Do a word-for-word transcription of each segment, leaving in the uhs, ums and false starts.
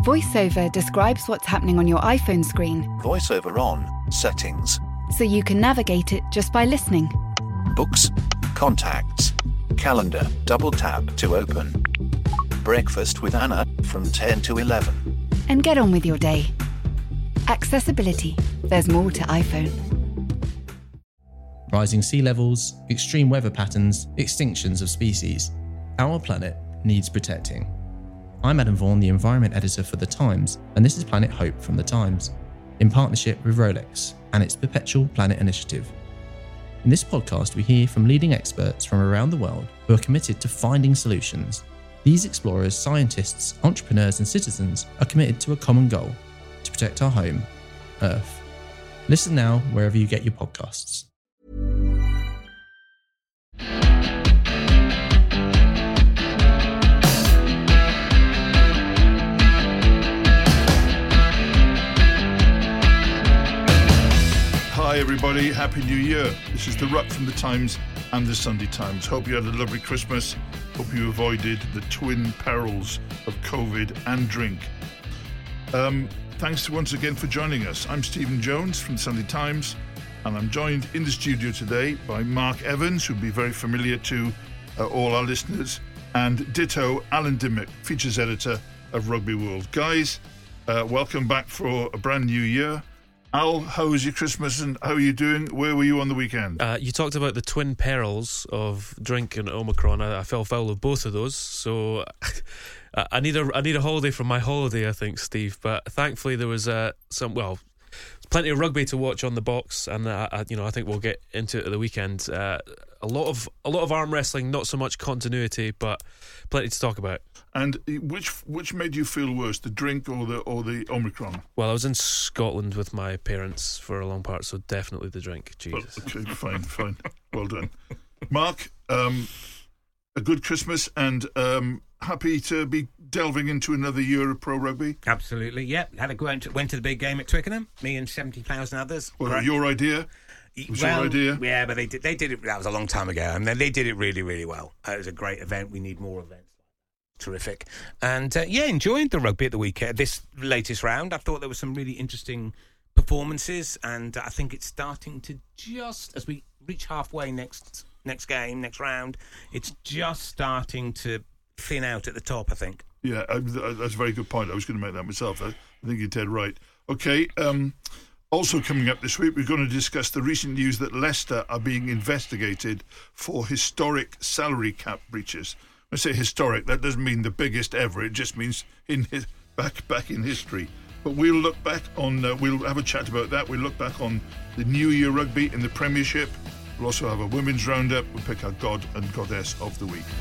VoiceOver describes what's happening on your iPhone screen. VoiceOver on, settings. So you can navigate it just by listening. Books, contacts, calendar, double tap to open. Breakfast with Anna from ten to eleven. And get on with your day. Accessibility. There's more to iPhone. Rising sea levels, extreme weather patterns, extinctions of species. Our planet needs protecting. I'm Adam Vaughan, the Environment Editor for The Times, and this is Planet Hope from The Times, in partnership with Rolex and its Perpetual Planet Initiative. In this podcast, we hear from leading experts from around the world who are committed to finding solutions. These explorers, scientists, entrepreneurs and citizens are committed to a common goal, to protect our home, Earth. Listen now wherever you get your podcasts. Hi everybody, Happy New Year. This is The Ruck from The Times and The Sunday Times. Hope you had a lovely Christmas. Hope you avoided the twin perils of COVID and drink. Um, thanks once again for joining us. I'm Stephen Jones from The Sunday Times, and I'm joined in the studio today by Mark Evans, who'll be very familiar to uh, all our listeners, and ditto Alan Dimmock, features editor of Rugby World. Guys, uh, welcome back for a brand new year. Al, how was your Christmas and how are you doing? Where were you on the weekend? Uh, you talked about the twin perils of drink and Omicron. I, I fell foul of both of those, so I need a I need a holiday from my holiday, I think, Steve. But thankfully there was uh, some well, plenty of rugby to watch on the box, and uh, I, you know I think we'll get into it at the weekend. Uh, a lot of a lot of arm wrestling, not so much continuity, but plenty to talk about. And which which made you feel worse, the drink or the or the Omicron? Well, I was in Scotland with my parents for a long part, so definitely the drink. Jesus. Oh, okay, fine, fine. Well done. Mark, um, a good Christmas and um, happy to be delving into another year of pro rugby? Absolutely, yeah. Had a went, went to the big game at Twickenham, me and seventy thousand others. Well, Great. Your idea? It was well, your idea? Yeah, but they did, they did it, that was a long time ago, and they did it really, really well. It was a great event. We need more events. Terrific. And uh, yeah, enjoyed the rugby at the weekend, this latest round. I thought there were some really interesting performances, and I think it's starting to just, as we reach halfway next next game, next round, it's just starting to thin out at the top, I think. Yeah, uh, that's a very good point. I was going to make that myself. I, I think you're dead right. Okay, um, also coming up this week, we're going to discuss the recent news that Leicester are being investigated for historic salary cap breaches. I say historic, that doesn't mean the biggest ever, it just means in his, back back in history. But we'll look back on, uh, we'll have a chat about that. We'll look back on the New Year rugby in the Premiership. We'll also have a women's roundup. We'll pick our God and Goddess of the Week.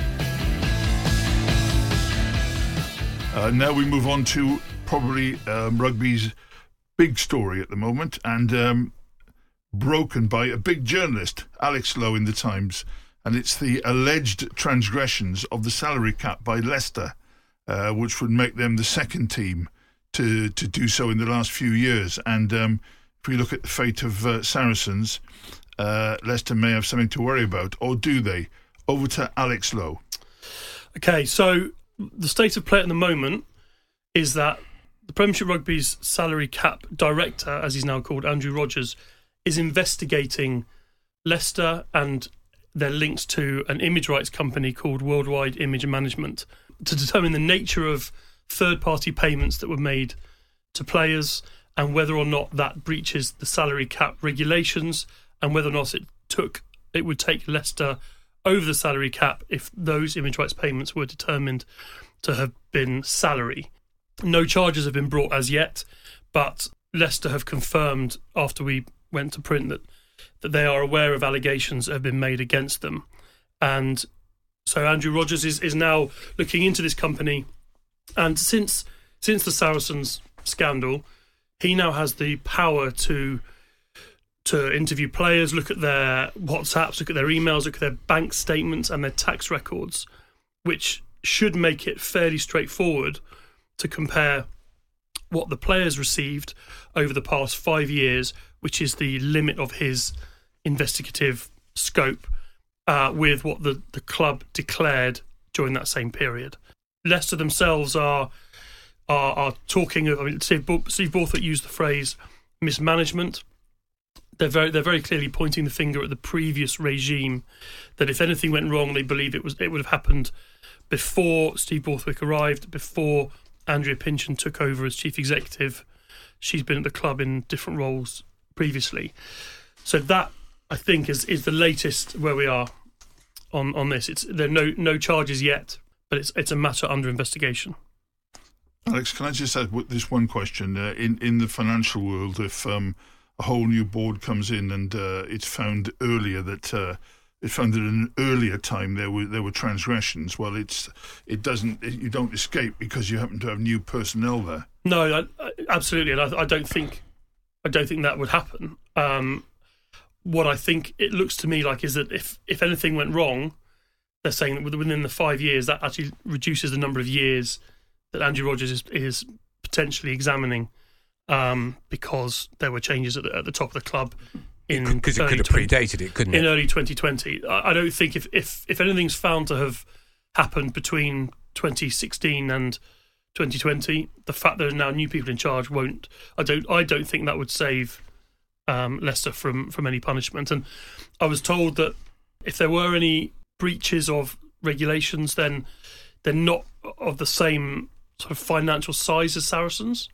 Uh, now we move on to probably um, rugby's big story at the moment, and um, broken by a big journalist, Alex Lowe in The Times. And it's the alleged transgressions of the salary cap by Leicester, uh, which would make them the second team to, to do so in the last few years. And um, if we look at the fate of uh, Saracens, uh, Leicester may have something to worry about, or do they? Over to Alex Lowe. Okay, so the state of play at the moment is that the Premiership Rugby's salary cap director, as he's now called, Andrew Rogers, is investigating Leicester and their links to an image rights company called Worldwide Image Management to determine the nature of third-party payments that were made to players and whether or not that breaches the salary cap regulations and whether or not it took it would take Leicester over the salary cap if those image rights payments were determined to have been salary. No charges have been brought as yet, but Leicester have confirmed after we went to print that that they are aware of allegations that have been made against them. And so Andrew Rogers is, is now looking into this company. And since since the Saracens scandal, he now has the power to to interview players, look at their WhatsApps, look at their emails, look at their bank statements and their tax records, which should make it fairly straightforward to compare what the players received over the past five years, which is the limit of his investigative scope, uh, with what the, the club declared during that same period. Leicester themselves are are, are talking of. I mean, Steve, Steve Borthwick used the phrase mismanagement. They're very they're very clearly pointing the finger at the previous regime. That if anything went wrong, they believe it was it would have happened before Steve Borthwick arrived, before Andrea Pinchin took over as chief executive. She's been at the club in different roles previously. So that, I think, is is the latest where we are on, on this. It's there are no no charges yet, but it's it's a matter under investigation. Alex, can I just add this one question? Uh, in in the financial world, if um, a whole new board comes in and uh, it's found earlier that uh, it's found that in an earlier time there were there were transgressions, well, it's it doesn't you don't escape because you happen to have new personnel there. No, I, I, absolutely, and I, I don't think I don't think that would happen. Um, what I think it looks to me like is that if if anything went wrong, they're saying that within the five years that actually reduces the number of years that Andrew Rogers is, is potentially examining, um, because there were changes at the, at the top of the club in because it, it could have predated it, couldn't it? In early twenty twenty, I, I don't think if, if if anything's found to have happened between twenty sixteen and twenty twenty, the fact there are now new people in charge won't. I don't. I don't think that would save um, Leicester from from any punishment. And I was told that if there were any breaches of regulations, then they're not of the same sort of financial size as Saracens.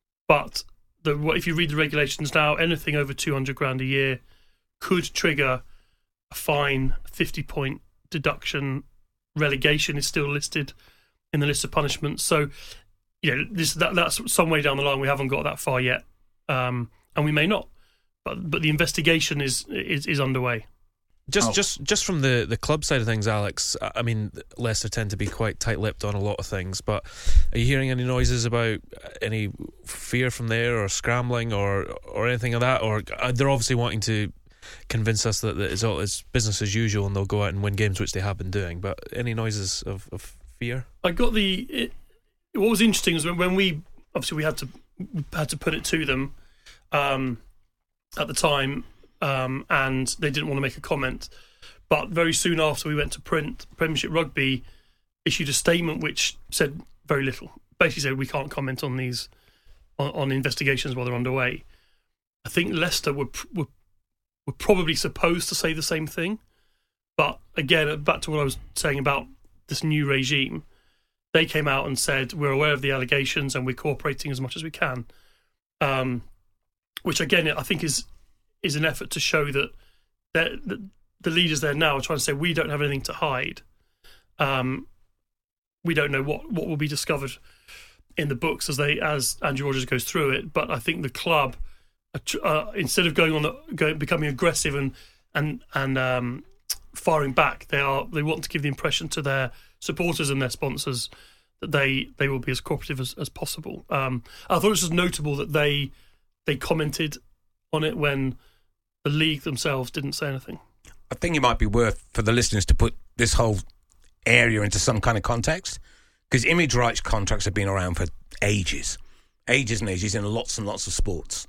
But the if you read the regulations now, anything over two hundred grand a year could trigger a fine, a fifty point deduction. Relegation is still listed in the list of punishments. So, you know, this that that's some way down the line. We haven't got that far yet, um, and we may not. But but the investigation is is, is underway. Just, oh. just, just from the, the club side of things, Alex. I mean, Leicester tend to be quite tight-lipped on a lot of things. But are you hearing any noises about any fear from there, or scrambling, or or anything like that? Or they're obviously wanting to convince us that it's all it's business as usual, and they'll go out and win games, which they have been doing. But any noises of, of fear? I got the. It, what was interesting was when, when we obviously we had to had to put it to them um, at the time. Um, and they didn't want to make a comment. But very soon after we went to print, Premiership Rugby issued a statement which said very little. Basically said we can't comment on these, on, on investigations while they're underway. I think Leicester were, were were probably supposed to say the same thing. But again, back to what I was saying about this new regime, they came out and said we're aware of the allegations and we're cooperating as much as we can. Um, which again, I think is... is an effort to show that the, the leaders there now are trying to say we don't have anything to hide. Um, we don't know what, what will be discovered in the books as they as Andrew Rogers goes through it. But I think the club, uh, instead of going on the going, becoming aggressive and and and um, firing back, they are they want to give the impression to their supporters and their sponsors that they they will be as cooperative as, as possible. Um, I thought it was just notable that they they commented on it when the league themselves didn't say anything. I think it might be worth for the listeners to put this whole area into some kind of context, because image rights contracts have been around for ages, ages and ages in lots and lots of sports.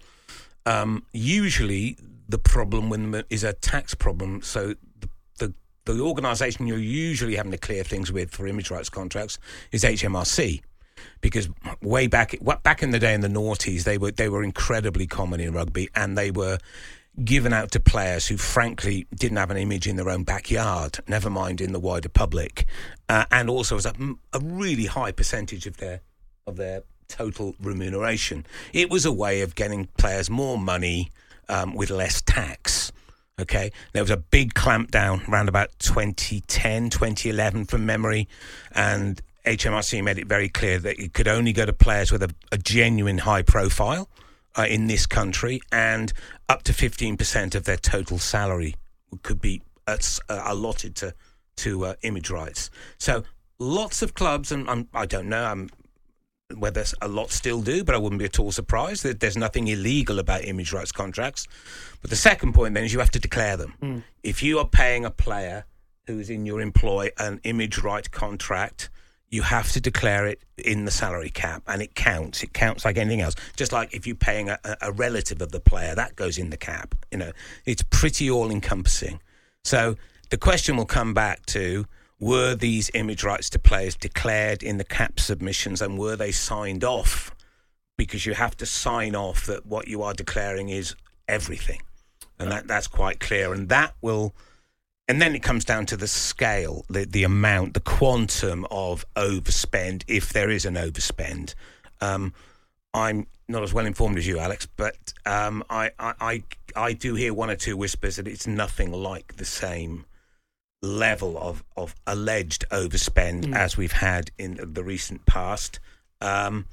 Um, usually the problem when is a tax problem, so the, the, the organisation you're usually having to clear things with for image rights contracts is H M R C. Because way back, back in the day in the noughties, they were they were incredibly common in rugby, and they were given out to players who, frankly, didn't have an image in their own backyard, never mind in the wider public, uh, and also as a, a really high percentage of their of their total remuneration. It was a way of getting players more money um, with less tax. Okay, there was a big clampdown around about twenty ten, twenty eleven from memory, and H M R C made it very clear that it could only go to players with a, a genuine high profile uh, in this country, and up to fifteen percent of their total salary could be uh, allotted to to uh, image rights. So lots of clubs, and I'm, I don't know I'm, whether a lot still do, but I wouldn't be at all surprised that there's nothing illegal about image rights contracts. But the second point then is you have to declare them. Mm. If you are paying a player who is in your employ an image right contract, you have to declare it in the salary cap, and it counts. It counts like anything else. Just like if you're paying a, a relative of the player, that goes in the cap. You know, it's pretty all-encompassing. So the question will come back to were these image rights to players declared in the cap submissions, and were they signed off? Because you have to sign off that what you are declaring is everything. And that, that's quite clear. And that will... And then it comes down to the scale, the, the amount, the quantum of overspend, if there is an overspend. Um, I'm not as well informed as you, Alex, but um, I, I, I, I do hear one or two whispers that it's nothing like the same level of, of alleged overspend mm. as we've had in the recent past. Um,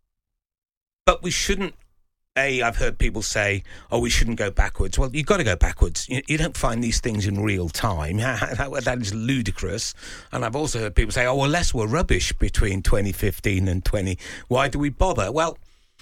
but we shouldn't... A, I've heard people say, oh, we shouldn't go backwards. Well, you've got to go backwards. You, you don't find these things in real time. That is ludicrous. And I've also heard people say, oh, well, less were rubbish between twenty fifteen and twenty. Why do we bother? Well,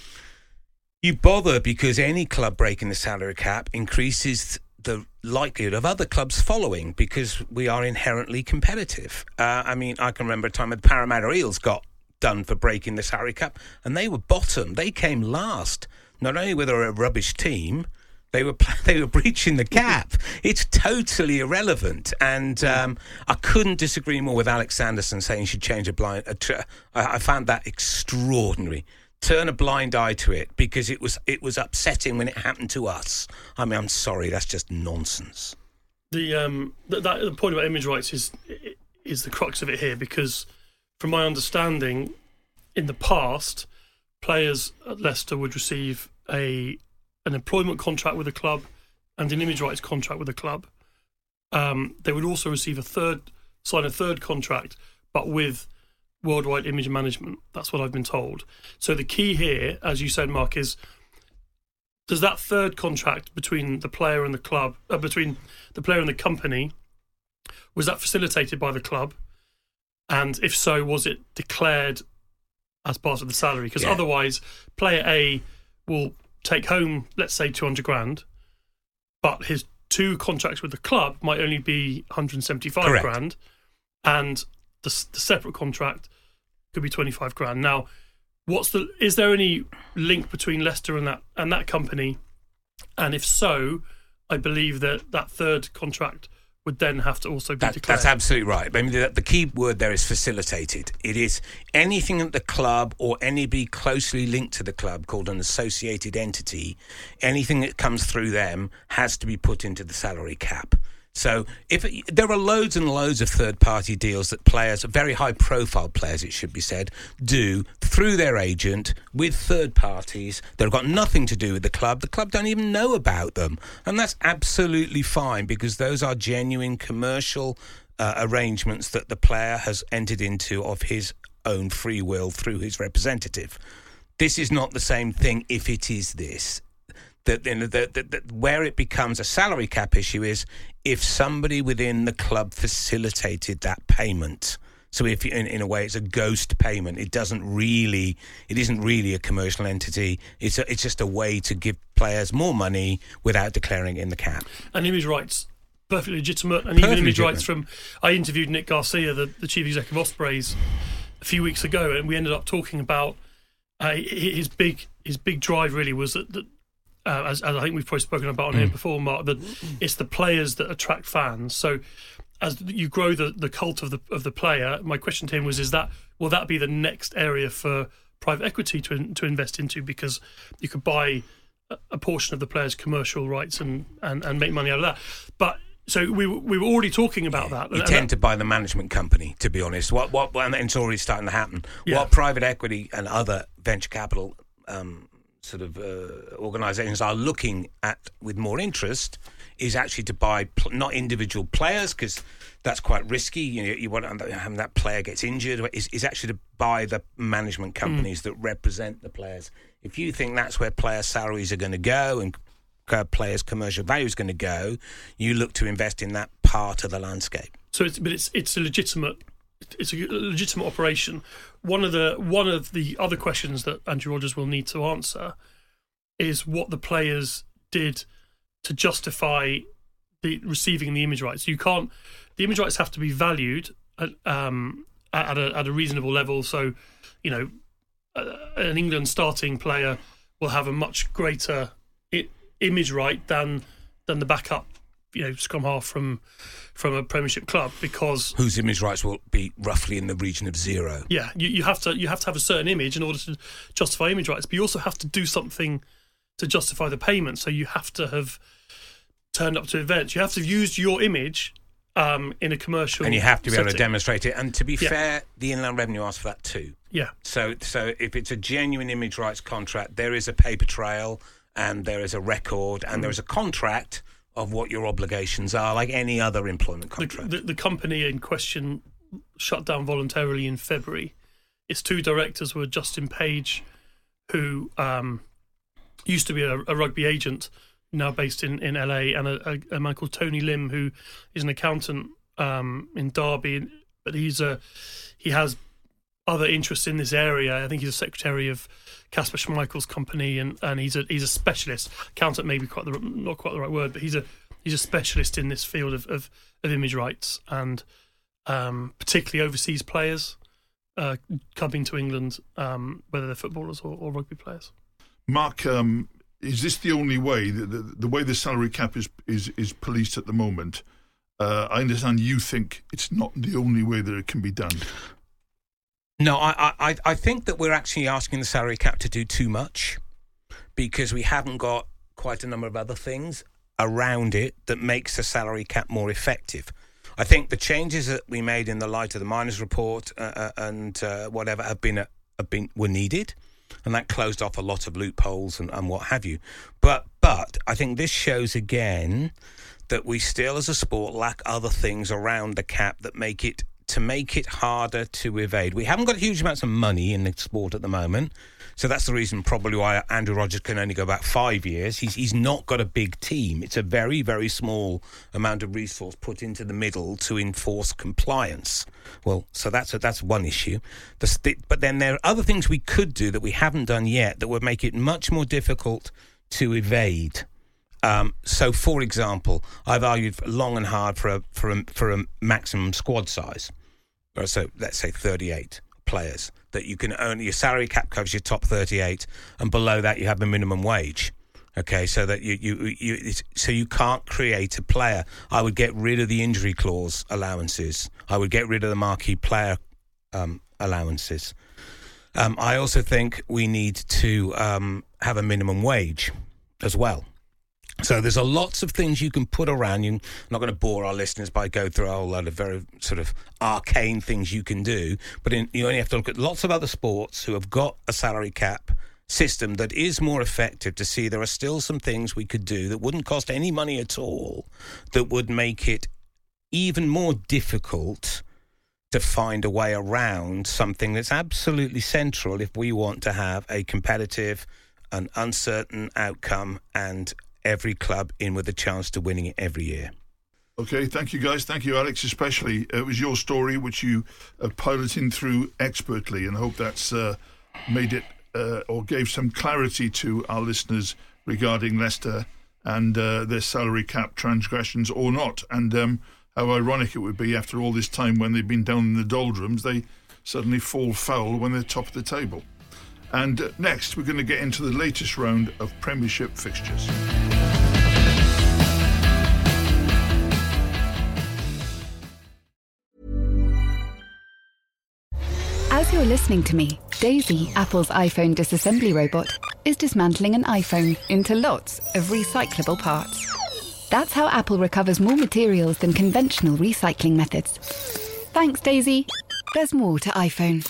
you bother because any club breaking the salary cap increases the likelihood of other clubs following, because we are inherently competitive. Uh, I mean, I can remember a time when the Parramatta Eels got done for breaking the salary cap, and they were bottom. They came last. Not only were they a rubbish team, they were they were breaching the cap. It's totally irrelevant, and um, I couldn't disagree more with Alex Sanderson saying you should change a blind. A tr- I found that extraordinary. Turn a blind eye to it, because it was it was upsetting when it happened to us. I mean, I'm sorry, that's just nonsense. The um that, that the point about image rights is is the crux of it here, because from my understanding, in the past, players at Leicester would receive a an employment contract with a club and an image rights contract with a club. Um, they would also receive a third, sign a third contract, but with worldwide image management. That's what I've been told. So the key here, as you said, Mark, is does that third contract between the player and the club, uh, between the player and the company, was that facilitated by the club? And if so, was it declared as part of the salary? Because yeah. otherwise, player A will take home, let's say, two hundred grand, but his two contracts with the club might only be one hundred seventy-five Correct. Grand, and the, the separate contract could be twenty-five grand. Now, what's the? Is there any link between Leicester and that and that company? And if so, I believe that that third contract would then have to also be that, declared. That's absolutely right. I mean, the, the key word there is facilitated. It is anything at the club or anybody closely linked to the club called an associated entity, anything that comes through them has to be put into the salary cap. So if it, there are loads and loads of third-party deals that players, very high-profile players, it should be said, do through their agent with third parties that have got nothing to do with the club. The club don't even know about them. And that's absolutely fine, because those are genuine commercial uh, arrangements that the player has entered into of his own free will through his representative. This is not the same thing if it is this. That the, the, the, the, where it becomes a salary cap issue is if somebody within the club facilitated that payment. So if in, in a way it's a ghost payment, it doesn't really, it isn't really a commercial entity. It's a, it's just a way to give players more money without declaring it in the cap. And image rights, perfectly legitimate. And Perfectly even image legitimate. rights from, I interviewed Nick Garcia, the, the chief executive of Ospreys, a few weeks ago, and we ended up talking about uh, his big his big drive really was that, that Uh, as, as I think we've probably spoken about on here before, Mark, that it's the players that attract fans. So as you grow the, the cult of the of the player, my question to him was, is that will that be the next area for private equity to to invest into? Because you could buy a, a portion of the player's commercial rights and, and, and make money out of that. But so we we were already talking about that. You tend to buy the management company, to be honest. What what and it's already starting to happen. Yeah. What private equity and other venture capital um, sort of uh, organisations are looking at with more interest is actually to buy pl- not individual players, because that's quite risky. You know, you want to have that player gets injured. Is, is actually to buy the management companies mm. that represent the players. If you think that's where player salaries are going to go and uh, players' commercial value is going to go, you look to invest in that part of the landscape. So, it's, but it's it's a legitimate. It's a legitimate operation. One of the one of the other questions that Andrew Rodgers will need to answer is what the players did to justify the receiving the image rights. You can't. The image rights have to be valued at, um, at a at a reasonable level. So, you know, uh, an England starting player will have a much greater I- image right than than the backup you know, scrum half from from a Premiership club, because whose image rights will be roughly in the region of zero. Yeah, you, you have to you have to have a certain image in order to justify image rights, but you also have to do something to justify the payment. So you have to have turned up to events. You have to have used your image um, in a commercial, and you have to be able to setting. demonstrate it. And to be Yeah. fair, the Inland Revenue asks for that too. Yeah. So, so if it's a genuine image rights contract, there is a paper trail, and there is a record, and Mm. there is a contract of what your obligations are, like any other employment The, contract. the, the company in question shut down voluntarily in February. Its two directors were Justin Page, who um, used to be a, a rugby agent, now based in, in L A, and a, a, a man called Tony Lim, who is an accountant um, in Derby, but he's a he has other interests in this area. I think he's a secretary of Casper Schmeichel's company, and, and he's a he's a specialist accountant. Maybe quite the not quite the right word, but he's a he's a specialist in this field of of, of image rights, and um, particularly overseas players uh, coming to England, um, whether they're footballers or, or rugby players. Mark, um, is this the only way, the, the, the way the salary cap is, is, is policed at the moment? Uh, I understand you think it's not the only way that it can be done. No, I, I, I think that we're actually asking the salary cap to do too much, because we haven't got quite a number of other things around it that makes the salary cap more effective. I think the changes that we made in the light of the miners' report uh, uh, and uh, whatever have been, uh, have been were needed, and that closed off a lot of loopholes and, and what have you. But but I think this shows again that we still, as a sport, lack other things around the cap that make it to make it harder to evade. We haven't got huge amounts of money in the sport at the moment, so that's the reason probably why Andrew Rogers can only go back five years. He's he's not got a big team. It's a very, very small amount of resource put into the middle to enforce compliance. Well, so that's a, that's one issue. The, but then there are other things we could do that we haven't done yet that would make it much more difficult to evade. Um, so, for example, I've argued long and hard for a for a, for a maximum squad size. So let's say thirty-eight players, that you can only, your salary cap covers your top thirty-eight, and below that you have the minimum wage. Okay, so that you you, you it's, so you can't create a player. I would get rid of the injury clause allowances. I would get rid of the marquee player um, allowances. Um, I also think we need to um, have a minimum wage as well. So there's a lots of things you can put around. You're not going to bore our listeners by going through a whole lot of very sort of arcane things you can do, but in, you only have to look at lots of other sports who have got a salary cap system that is more effective to see there are still some things we could do that wouldn't cost any money at all, that would make it even more difficult to find a way around something that's absolutely central if we want to have a competitive and uncertain outcome and every club in with a chance to winning it every year. Okay, thank you guys. Thank you, Alex, especially. It was your story which you are piloting through expertly, and I hope that's uh, made it uh, or gave some clarity to our listeners regarding Leicester and uh, their salary cap transgressions or not, and um, how ironic it would be after all this time when they've been down in the doldrums, they suddenly fall foul when they're top of the table. And uh, next, we're going to get into the latest round of Premiership fixtures. As you're listening to me, Daisy, Apple's iPhone disassembly robot, is dismantling an iPhone into lots of recyclable parts. That's how Apple recovers more materials than conventional recycling methods. Thanks, Daisy. There's more to iPhone.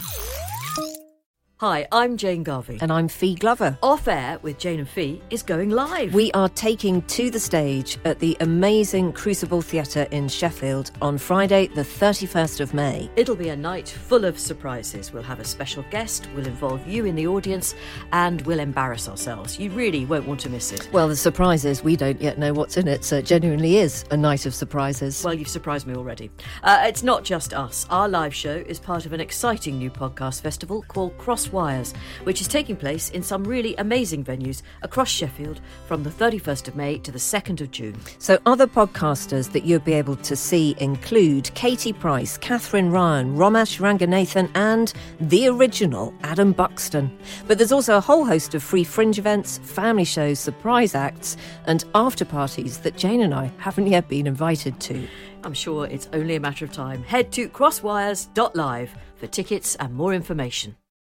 Hi, I'm Jane Garvey. And I'm Fee Glover. Off Air with Jane and Fee is going live. We are taking to the stage at the amazing Crucible Theatre in Sheffield on Friday, the thirty-first of May. It'll be a night full of surprises. We'll have a special guest, we'll involve you in the audience, and we'll embarrass ourselves. You really won't want to miss it. Well, the surprise is we don't yet know what's in it, so it genuinely is a night of surprises. Well, you've surprised me already. Uh, it's not just us. Our live show is part of an exciting new podcast festival called Crossroads Cross Wires, which is taking place in some really amazing venues across Sheffield from the thirty-first of May to the second of June. So other podcasters that you'll be able to see include Katie Price, Catherine Ryan, Romesh Ranganathan and the original Adam Buxton. But there's also a whole host of free fringe events, family shows, surprise acts and after parties that Jane and I haven't yet been invited to. I'm sure it's only a matter of time. Head to crosswires dot live for tickets and more information.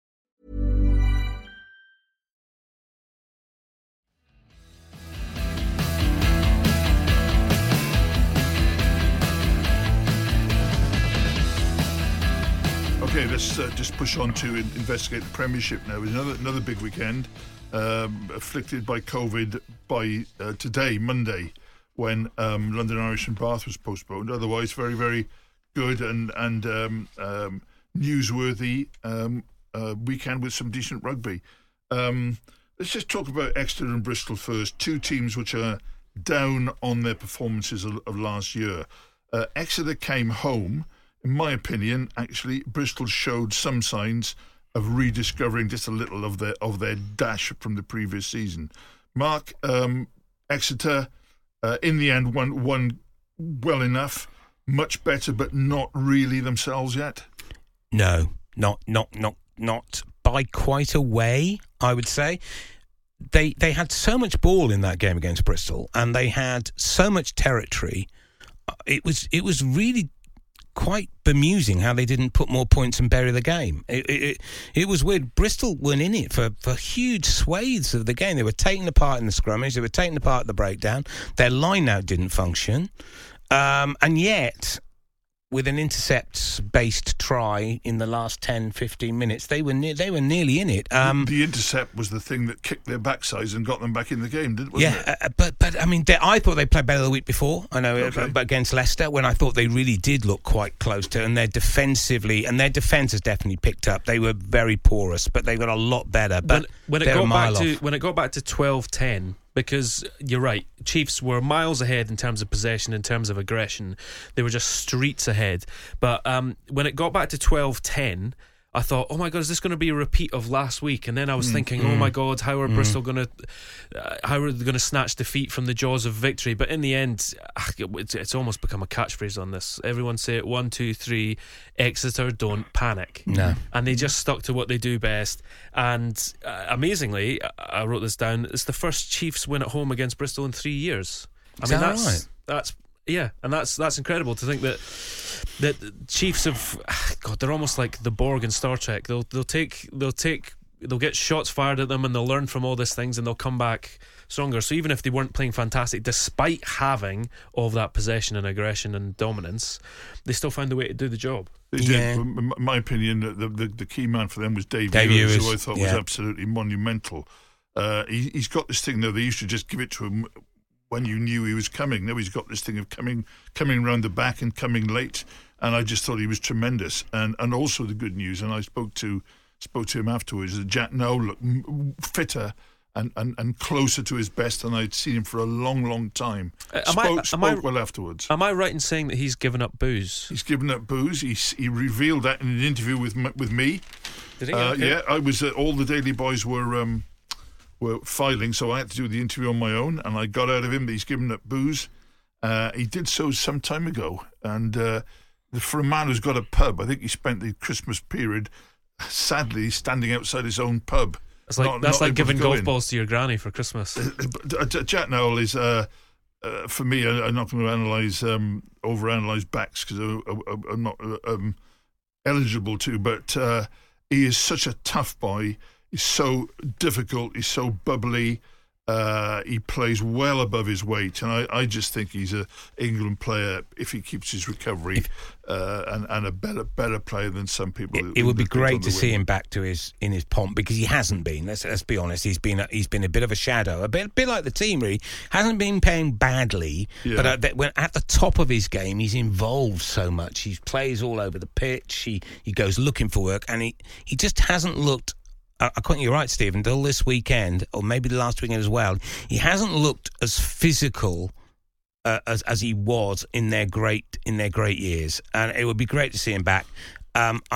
Okay, let's uh, just push on to in- investigate the Premiership now. Another another big weekend, um, afflicted by COVID by uh, today, Monday, when um, London Irish and Bath was postponed. Otherwise, very, very good and and um, um, newsworthy um, uh, weekend with some decent rugby. Um, let's just talk about Exeter and Bristol first. Two teams which are down on their performances of, of last year. Uh, Exeter came home. In my opinion, actually, Bristol showed some signs of rediscovering just a little of their of their dash from the previous season. Mark, um, Exeter, uh, in the end, won, won well enough, much better, but not really themselves yet. No, not not not not by quite a way, I would say. They they had so much ball in that game against Bristol, and they had so much territory. It was it was really quite bemusing how they didn't put more points and bury the game. It, it, it was weird. Bristol weren't in it for, for huge swathes of the game. They were taking apart in the scrummage. They were taking apart in the breakdown. Their line-out didn't function. Um, and yet, with an intercepts-based try in the last ten, fifteen minutes, they were ne- they were nearly in it. Um, the intercept was the thing that kicked their backsides and got them back in the game, didn't it? Wasn't yeah, it? Uh, but but I mean, they, I thought they played better the week before. I know, Okay. uh, but against Leicester, when I thought they really did look quite close to, and they're defensively, and their defence has definitely picked up. They were very porous, but they got a lot better. But when, when it they're a got back mile to off. when it got back to twelve ten, because you're right, Chiefs were miles ahead in terms of possession, in terms of aggression. They were just streets ahead. But um, when it got back to twelve ten, I thought, oh my God, is this going to be a repeat of last week? And then I was mm, thinking, mm, oh my God, how are mm. Bristol going to, uh, how are they going to snatch defeat from the jaws of victory? But in the end, it's, it's almost become a catchphrase on this. Everyone say it, one, two, three, Exeter don't panic. No. And they just stuck to what they do best. And uh, amazingly, I wrote this down, it's the first Chiefs win at home against Bristol in three years. I Is mean, that that's, right? that's, yeah, and that's that's incredible to think that that the Chiefs have, God, they're almost like the Borg in Star Trek. They'll they'll take they'll take they'll get shots fired at them and they'll learn from all these things and they'll come back stronger. So even if they weren't playing fantastic, despite having all of that possession and aggression and dominance, they still found a way to do the job. They did. Yeah. In my opinion, the, the the key man for them was Dave, Dave Ewers, Ewers, who I thought yeah. was absolutely monumental. Uh, he, he's got this thing, though, they used to just give it to him when you knew he was coming. Now he's got this thing of coming coming round the back and coming late, and I just thought he was tremendous. And and also the good news, and I spoke to spoke to him afterwards, that Jack now looked fitter and, and, and closer to his best than I'd seen him for a long, long time. Uh, am spoke I, am spoke I, well afterwards. Am I right in saying that he's given up booze? He's given up booze. He he revealed that in an interview with m- with me. Did he? Uh, Okay. Yeah, I was. Uh, all the Daily Boys were um, were filing, so I had to do the interview on my own, and I got out of him that he's given up booze. Uh, he did so some time ago, and uh, for a man who's got a pub, I think he spent the Christmas period, sadly, standing outside his own pub. That's like not- that's not like able to giving go golf in. balls to your granny for Christmas. Uh, Jack Nowell is, uh, uh, for me, I, I'm not going to analyse, um, overanalyse backs because I'm not uh, um, eligible to, but uh, he is such a tough boy. He's so difficult. He's so bubbly. Uh, he plays well above his weight, and I, I just think he's a England player if he keeps his recovery, uh, and, and a better better player than some people. It, it would be that pick on great the to see wing. him back to his in his pomp, because he hasn't been. Let's let's be honest. He's been a, he's been a bit of a shadow, a bit bit like the team. Really hasn't been playing badly, Yeah. but at, when at the top of his game, he's involved so much. He plays all over the pitch. He he goes looking for work, and he, he just hasn't looked. I I think you're right, Steve. Until this weekend, or maybe the last weekend as well, he hasn't looked as physical uh, as as he was in their great in their great years. And it would be great to see him back. Um, I, I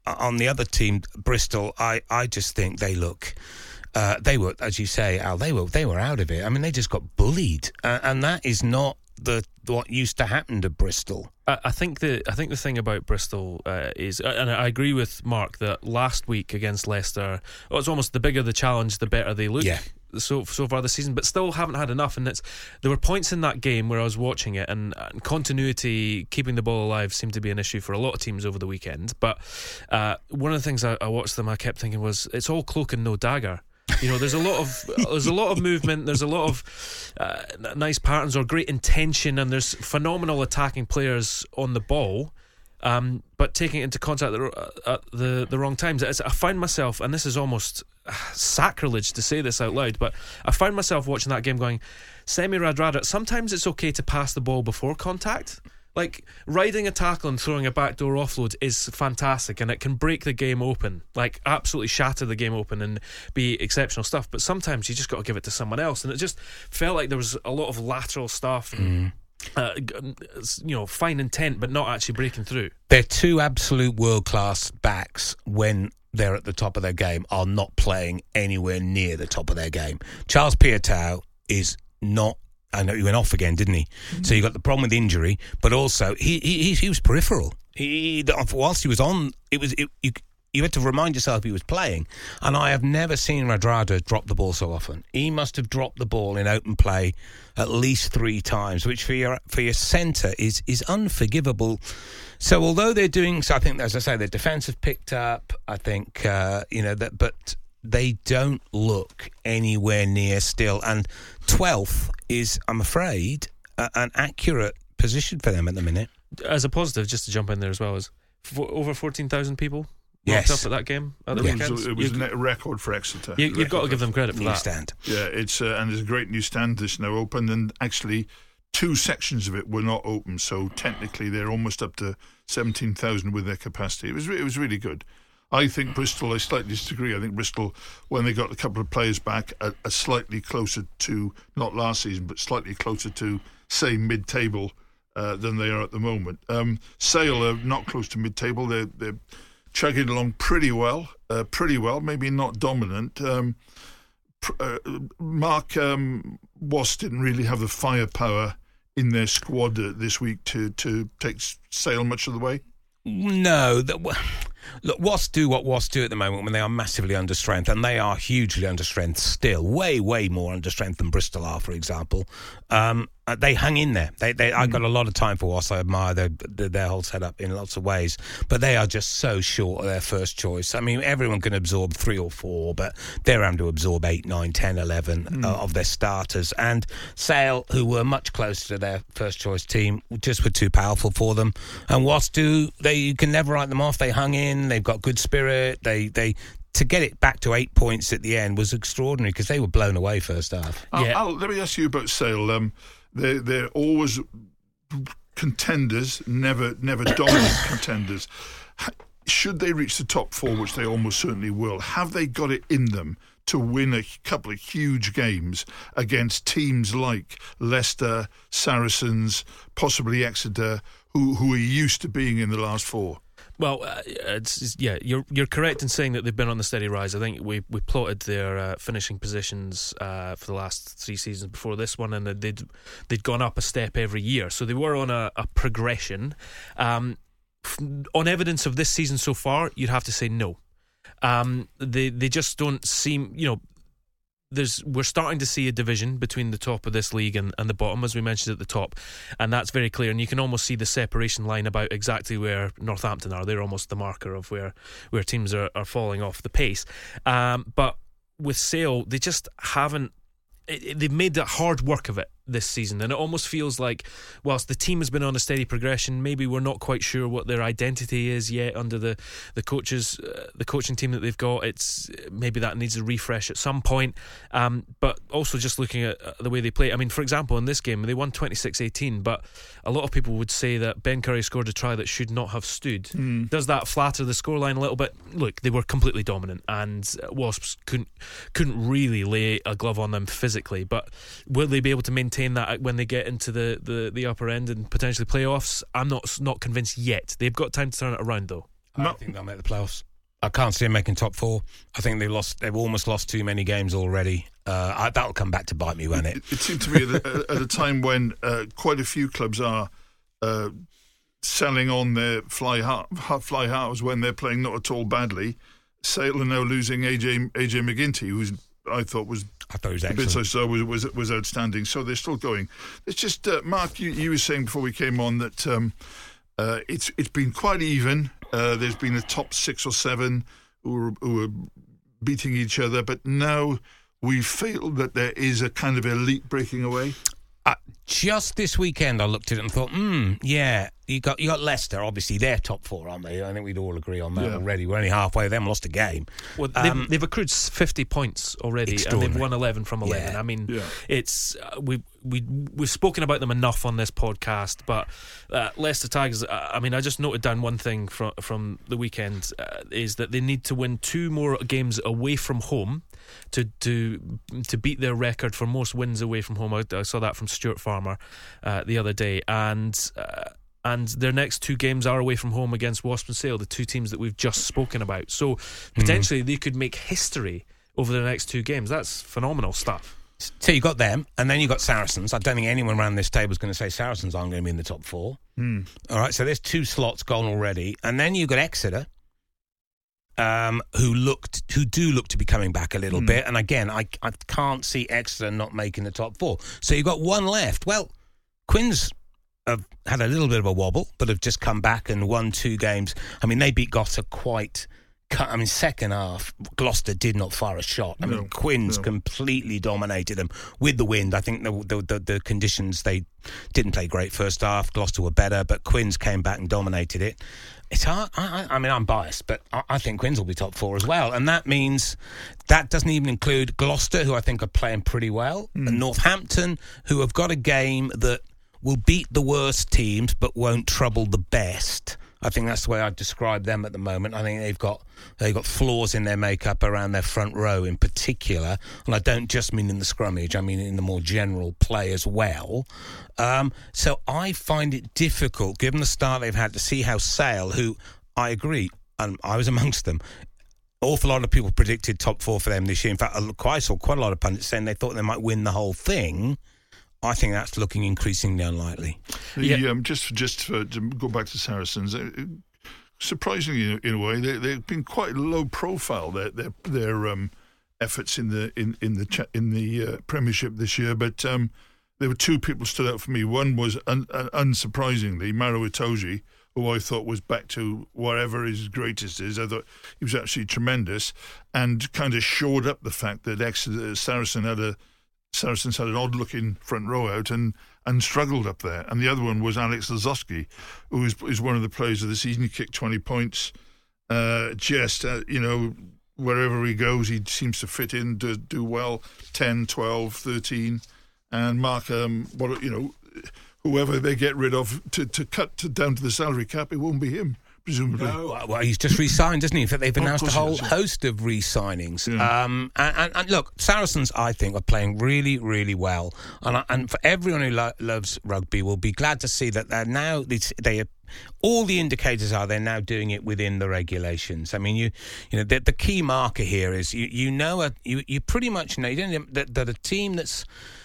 on the other team, Bristol, I, I just think they look. Uh, they were, as you say, Al. They were they were out of it. I mean, they just got bullied, uh, and that is not the what used to happen to Bristol. I, I think the I think the thing about Bristol uh, is, and I agree with Mark that last week against Leicester, well, it's almost the bigger the challenge, the better they look. Yeah. So so far this season, but still haven't had enough. And it's there were points in that game where I was watching it, and, and continuity, keeping the ball alive, seemed to be an issue for a lot of teams over the weekend. But uh, one of the things I, I watched them, I kept thinking was, it's all cloak and no dagger. You know, there's a lot of there's a lot of movement. There's a lot of uh, nice patterns or great intention, and there's phenomenal attacking players on the ball. Um, but taking it into contact at the the wrong times. It's, I find myself, and this is almost sacrilege to say this out loud, but I found myself watching that game going, Semi Radradra, sometimes it's okay to pass the ball before contact. Like, riding a tackle and throwing a backdoor offload is fantastic, and it can break the game open, like absolutely shatter the game open and be exceptional stuff. But sometimes you just got to give it to someone else, and it just felt like there was a lot of lateral stuff and, mm. uh, you know, fine intent, but not actually breaking through. They're two absolute world-class backs when they're at the top of their game are not playing anywhere near the top of their game. Charles Piutau is not. I know he went off again, didn't he? Mm-hmm. So you got the problem with injury, but also he he, he was peripheral. He whilst he was on, it was it, you. You had to remind yourself he was playing, and I have never seen Radradra drop the ball so often. He must have dropped the ball in open play at least three times, which for your for your centre is is unforgivable. So although they're doing, so I think, as I say, their defence have picked up. I think uh, you know that, but they don't look anywhere near still. And twelfth is, I'm afraid, uh, an accurate position for them at the minute. As a positive, just to jump in there as well, is for over fourteen thousand people. Yes, up at that game at the it weekend. was, it was a record for Exeter. You, you've got to give them credit for that. Stand. Yeah, it's uh, and there's a great new stand that's now open, and actually two sections of it were not open, so technically they're almost up to seventeen thousand with their capacity. It was it was really good. I think Bristol, I slightly disagree. I think Bristol, when they got a couple of players back, are, are slightly closer to, not last season, but slightly closer to, say, mid-table uh, than they are at the moment. Um, Sale are not close to mid-table. They're they're chugging along pretty well, uh, pretty well, maybe not dominant. Um, pr- uh, Mark um, Wasps didn't really have the firepower in their squad uh, this week to, to take Sale much of the way. No, that, look, Wasps do what Wasps do at the moment when they are massively under strength, and they are hugely under strength still, way, way more under strength than Bristol are, for example. Um, they hung in there. They, they, mm. I've got a lot of time for Wasps. I admire their, their whole setup in lots of ways, but they are just so short of their first choice. I mean, everyone can absorb three or four, but they're having to absorb eight, nine, ten, eleven mm. uh, of their starters. And Sale, who were much closer to their first choice team, just were too powerful for them. And Wasps do, they you can never write them off. They hung in. They've got good spirit. They they. To get it back to eight points at the end was extraordinary because they were blown away first half. Al, yeah. Al, let me ask you about Sale. Um, they're, they're always contenders, never never dominant contenders. Should they reach the top four, which they almost certainly will, have they got it in them to win a couple of huge games against teams like Leicester, Saracens, possibly Exeter, who, who are used to being in the last four? Well, uh, it's, it's, yeah, you're you're correct in saying that they've been on the steady rise. I think we we plotted their uh, finishing positions uh, for the last three seasons before this one, and they'd they'd gone up a step every year. So they were on a, a progression. Um, f- on evidence of this season so far, you'd have to say no. Um, they they just don't seem, you know. There's, we're starting to see a division between the top of this league and, and the bottom, as we mentioned at the top, and that's very clear. And you can almost see the separation line about exactly where Northampton are. They're almost the marker of where, where teams are, are falling off the pace. Um, but with Sale, they just haven't. It, it, they've made hard work of it this season, and it almost feels like, whilst the team has been on a steady progression, maybe we're not quite sure what their identity is yet under the the coaches, uh, the coaching team that they've got. It's maybe that needs a refresh at some point. Um, but also just looking at the way they play. I mean, for example, in this game they won twenty-six eighteen, but a lot of people would say that Ben Curry scored a try that should not have stood. Mm. Does that flatter the scoreline a little bit? Look, they were completely dominant, and Wasps couldn't couldn't really lay a glove on them physically. But will they be able to maintain that when they get into the, the, the upper end and potentially playoffs? I'm not not convinced yet. They've got time to turn it around, though. I No. don't think they'll make the playoffs. I can't see them making top four. I think they've lost. They've almost lost too many games already. Uh, I, that'll come back to bite me, won't it? It, it seemed to me at a, at a time when uh, quite a few clubs are uh, selling on their fly half, fly halves when they're playing not at all badly. Sale are now losing A J A J McGinty, who's I thought was I thought he was the excellent. bits I saw was, was was outstanding. So they're still going. It's just uh, Mark, you, you were saying before we came on that um, uh, it's it's been quite even. Uh, there's been a top six or seven who are, who are beating each other, but now we feel that there is a kind of elite breaking away. Uh, just this weekend, I looked at it and thought, hmm, yeah, you got you got Leicester. Obviously, they're top four, aren't they? I think we'd all agree on that Yeah. already. We're only halfway. They haven't lost a game. Well, Um, they've, they've accrued fifty points already, and they've Extraordinary. won eleven from eleven. Yeah. I mean, Yeah. it's uh, we we we've spoken about them enough on this podcast, but uh, Leicester Tigers. Uh, I mean, I just noted down one thing from from the weekend uh, is that they need to win two more games away from home to to to beat their record for most wins away from home. I, I saw that from Stuart Farmer uh, the other day, and. Uh, And their next two games are away from home against Wasp and Sale, the two teams that we've just spoken about. So potentially they could make history over the next two games. That's phenomenal stuff. So you got them, and then you got Saracens. I don't think anyone around this table is going to say Saracens aren't going to be in the top four. Hmm. All right, so there's two slots gone already, and then you got Exeter, um, who looked, who do look to be coming back a little Hmm. bit. And again, I I can't see Exeter not making the top four. So you got one left. Well, Quins have had a little bit of a wobble, but have just come back and won two games. I mean, they beat Gloucester quite. I mean, second half, Gloucester did not fire a shot. I No, mean, Quins no. completely dominated them with the wind. I think the, the the the conditions, they didn't play great first half. Gloucester were better, but Quins came back and dominated it. It's hard. I, I, I mean, I'm biased, but I, I think Quins will be top four as well, and that means that doesn't even include Gloucester, who I think are playing pretty well, Mm. and Northampton, who have got a game that will beat the worst teams but won't trouble the best. I think that's the way I'd describe them at the moment. I think they've got they've got flaws in their makeup around their front row in particular, and I don't just mean in the scrummage. I mean in the more general play as well. Um, so I find it difficult, given the start they've had, to see how Sale, who I agree, and I was amongst them. Awful lot of people predicted top four for them this year. In fact, I saw quite a lot of pundits saying they thought they might win the whole thing. I think that's looking increasingly unlikely. The, Yeah. um, just just for, to go back to Saracens, uh, surprisingly in, in a way, they, they've been quite low profile. Their their their um, efforts in the in in the cha- in the uh, Premiership this year, but um, there were two people stood out for me. One was un, un, unsurprisingly Maro Itoje, who I thought was back to whatever his greatest is. I thought he was actually tremendous and kind of shored up the fact that Exeter Saracen had a Saracens had an odd-looking front row out and, and struggled up there. And the other one was Alex Lazowski, who is, is one of the players of the season. He kicked twenty points. Uh, just, uh, you know, wherever he goes, he seems to fit in, do, do well, ten, twelve, thirteen. And Mark, um, what you know, whoever they get rid of to, to cut to, down to the salary cap, it won't be him, presumably. No, uh, well, he's just re-signed, isn't he? In fact, they've Oh, of announced a course he whole has, yeah. host of re-signings. Yeah. Um, and, and, and look, Saracens, I think, are playing really, really well. And, I- and for everyone who lo- loves rugby, will be glad to see that they're now it's- they are, all the indicators are they're now doing it within the regulations. I mean, you you know, the, the key marker here is you you know a, you you pretty much know, you don't know that, that a team that's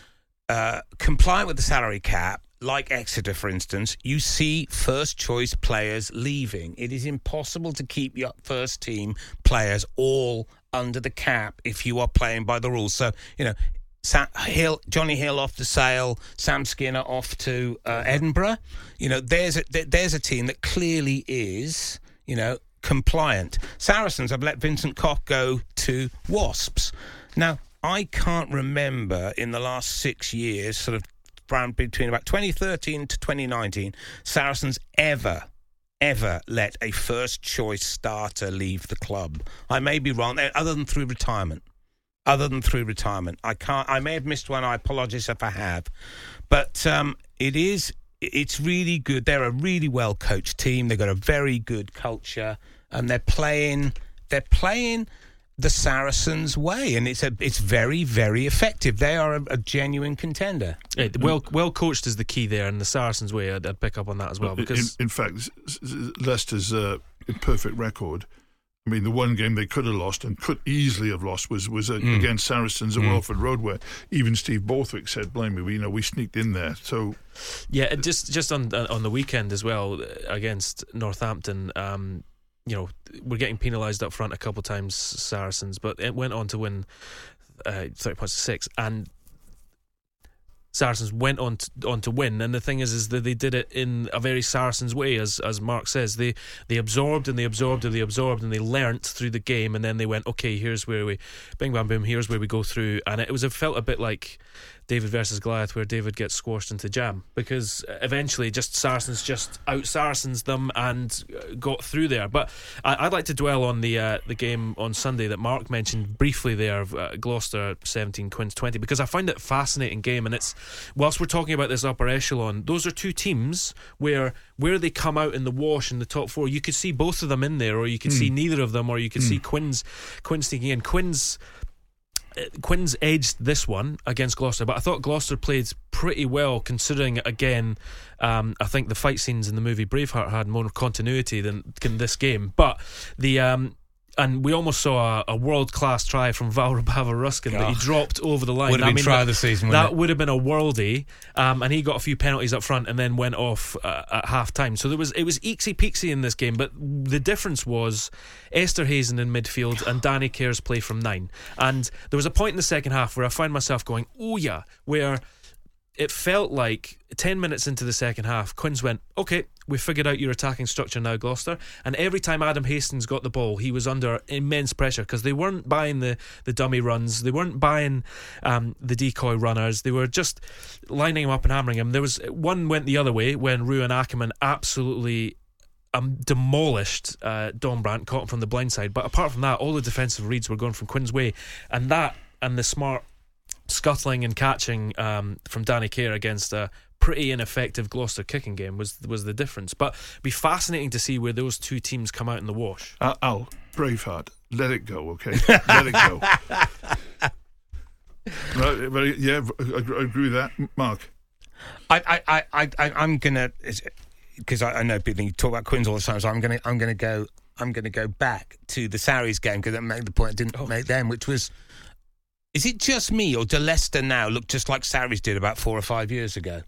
uh, compliant with the salary cap, like Exeter, for instance, you see first-choice players leaving. It is impossible to keep your first-team players all under the cap if you are playing by the rules. So, you know, Sam Hill, Johnny Hill off to Sale, Sam Skinner off to uh, Edinburgh. You know, there's a there's a team that clearly is, you know, compliant. Saracens have let Vincent Koch go to Wasps. Now, I can't remember in the last six years, sort of around between about twenty thirteen to twenty nineteen, Saracens ever, ever let a first-choice starter leave the club. I may be wrong, other than through retirement. Other than through retirement. I can't. I may have missed one. I apologise if I have. But um, it is, it's really good. They're a really well-coached team. They've got a very good culture. And they're playing, they're playing the Saracens way, and it's a it's very, very effective. They are a, a genuine contender. Yeah, well, well coached is the key there, and the Saracens way. I'd, I'd pick up on that as well In- because in, in fact, S- S- Leicester's uh, perfect record. I mean, the one game they could have lost and could easily have lost was was uh, mm. against Saracens at mm. Welford Road, where even Steve Borthwick said, "Blame me, we, you know, we sneaked in there." So, yeah, just just on on the weekend as well against Northampton. Um, you know, we're getting penalised up front a couple of times, Saracens, but it went on to win uh, thirty points to six, and Saracens went on to, on to win. And the thing is, is that they did it in a very Saracens way, as as Mark says. They they absorbed and they absorbed and they absorbed and they learnt through the game, and then they went, okay, here's where we, bing bam boom, here's where we go through. And it was it felt a bit like David versus Goliath, where David gets squashed into jam, because eventually just Saracens just out Saracens them and got through there. But I, I'd like to dwell on the uh, the game on Sunday that Mark mentioned briefly there, of uh, Gloucester seventeen, Quins twenty, because I find it a fascinating game. And it's, whilst we're talking about this upper echelon, those are two teams where where they come out in the wash in the top four, you could see both of them in there, or you could mm. see neither of them, or you could mm. see Quins Quins sneaking in. Quins Quins edged this one against Gloucester, but I thought Gloucester played pretty well, considering, again, um, I think the fight scenes in the movie Braveheart had more continuity than in this game. But the um, and we almost saw a, a world-class try from Val Bava-Ruskin that he dropped over the line. Would have been I mean, try that, of the season, That it? would have been a worldie, um, and he got a few penalties up front and then went off uh, at half-time. So there was it was eeksy-peeksy in this game, but the difference was Esterhazen in midfield and Danny Kerr's play from nine. And there was a point in the second half where I found myself going, oh yeah, where it felt like ten minutes into the second half, Quins went, okay, we figured out your attacking structure now, Gloucester. And every time Adam Hastings got the ball, he was under immense pressure, because they weren't buying the, the dummy runs, they weren't buying um, the decoy runners, they were just lining him up and hammering him. There was one went the other way when Ruan Ackerman absolutely um, demolished uh, Don Brandt, caught him from the blind side. But apart from that, all the defensive reads were going from Quins' way, and that and the smart scuttling and catching um, from Danny Kerr against a pretty ineffective Gloucester kicking game was was the difference. But it'd be fascinating to see where those two teams come out in the wash. Uh, Al, Braveheart, let it go, okay? Let it go. Right, very, yeah, I agree with that. Mark? I, I, I, I, I'm gonna, because I, I know people you talk about Quins all the time, so I'm gonna, I'm gonna go, I'm gonna go back to the Sarries game, because I made the point I didn't oh. make then, which was, is it just me, or do Leicester now look just like Sarries did about four or five years ago?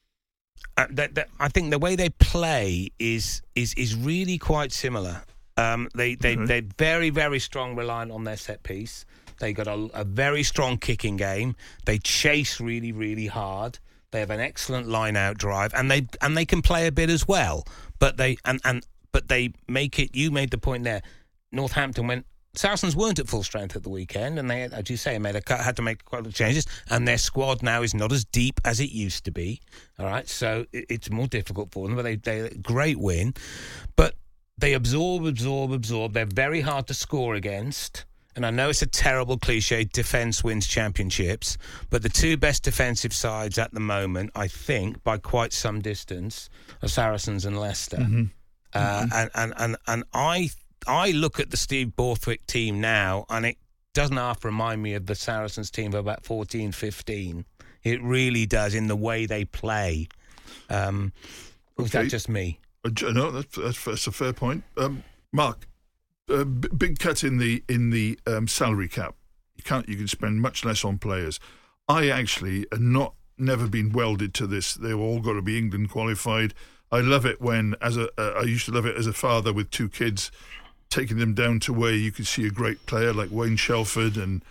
Uh, that, that, I think the way they play is is is really quite similar. Um, they they mm-hmm. they're very very strong, reliant on their set piece. They got a, a very strong kicking game. They chase really really hard. They have an excellent line out drive, and they and they can play a bit as well. But they and, and but they make it. You made the point there. Northampton went. Saracens weren't at full strength at the weekend, and they, as you say, made a, had to make quite a lot of changes, and their squad now is not as deep as it used to be. All right, so it, it's more difficult for them, but they, they great win. But they absorb, absorb, absorb. They're very hard to score against, and I know it's a terrible cliche, defence wins championships, but the two best defensive sides at the moment, I think, by quite some distance, are Saracens and Leicester. Mm-hmm. Uh, mm-hmm. And, and, and, and I I look at the Steve Borthwick team now, and it doesn't half remind me of the Saracens team of about fourteen, fifteen. It really does in the way they play. Um, okay. Was that just me? Uh, no, that's, that's, that's a fair point. Um, Mark, uh, b- big cut in the in the um, salary cap. You can't. You can spend much less on players. I actually have not never been welded to this. They've all got to be England qualified. I love it when, as a, uh, I used to love it as a father with two kids, taking them down to where you could see a great player like Wayne Shelford and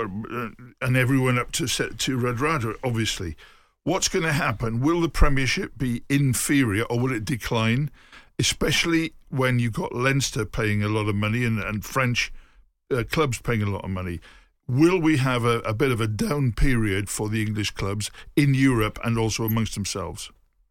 and everyone up to set to Radradra, obviously. What's going to happen? Will the Premiership be inferior or will it decline? Especially when you've got Leinster paying a lot of money and, and French uh, clubs paying a lot of money. Will we have a, a bit of a down period for the English clubs in Europe and also amongst themselves?